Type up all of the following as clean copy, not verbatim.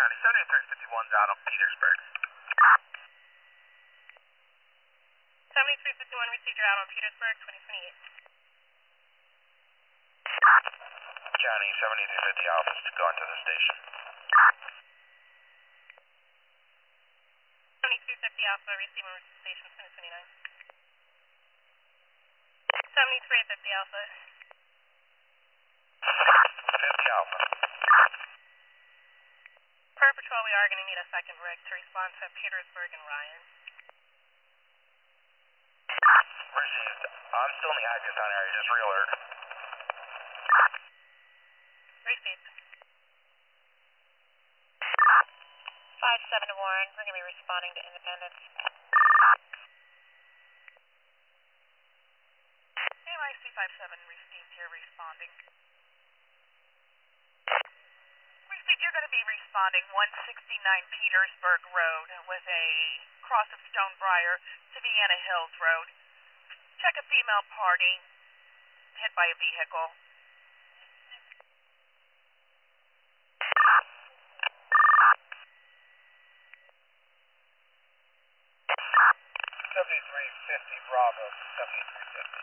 County, 7351's out of Petersburg. 7351 received your out on Petersburg, 2028. County, 7350 Alpha is going to the station. 7350 Alpha receiving station, 2029. 7350 Alpha. 50 Alpha. Per patrol, we are going to need a second rig to respond to Petersburg and Ryan. Received. I'm still in the active sound area, just re-alert. Received. 5-7 to Warren, we're going to be responding to Independence. AYC 57 received here responding. Received, you're going to be responding 169 Petersburg Road with a cross of Stonebriar to Vienna Hills Road. Check a female party hit by a vehicle. 7350 Bravo, 7350.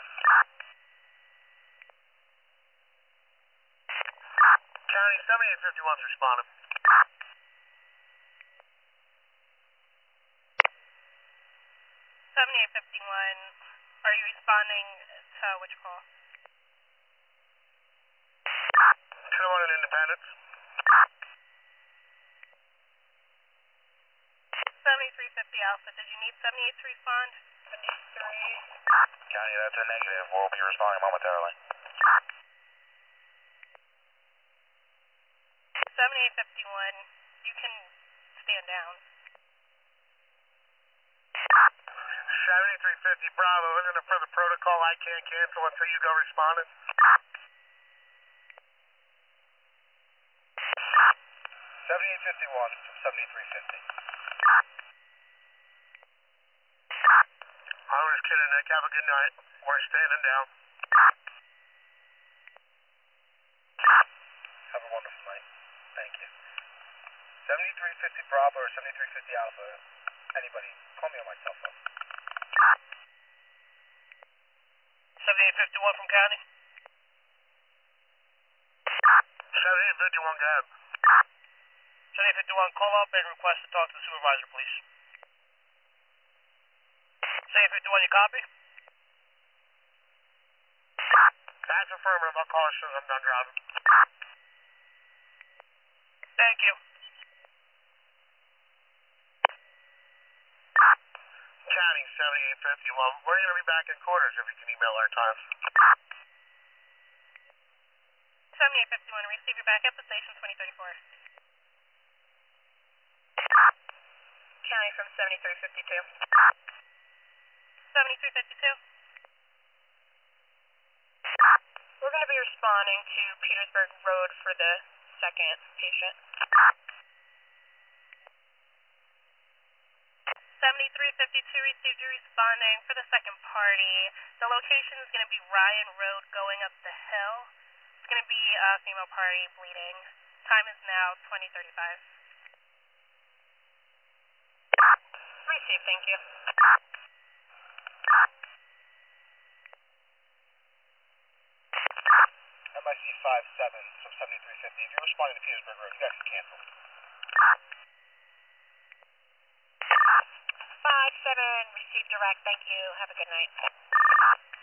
County, 7851's responding. 7851, are you responding to which call? 201 in Independence. 7350 Alpha, did you need 78 to respond? 73. County, that's a negative. We'll be responding momentarily. 7851, you can stand down. 7350 Bravo, isn't it for the protocol I can't cancel until you go responding? 7851 from 7350. Owners, Kid and Nick, have a good night. We're standing down. Have a wonderful night. Thank you. 7350 Bravo or 7350 Alpha. Anybody, call me on my cell phone. 7851 from County. 7851 Gab. 7851, call up and request to talk to the supervisor, please. 7851, you copy? That's affirmative. I'll call as soon as I'm done driving. Thank you. County, 7851. We're going to be back in quarters if we can email our times. 7851, receive your back at the station, 2034. County from 7352. 7352. We're going to be responding to Petersburg Road for the second patient. 7352 received you responding for the second party. The location is going to be Ryan Road going up the hill. It's going to be a female party bleeding. Time is now 20:35. Received, thank you. MIC 57 from 7350. If you're responding to Petersburg Road, you guys can cancel. 57, received direct, thank you. Have a good night.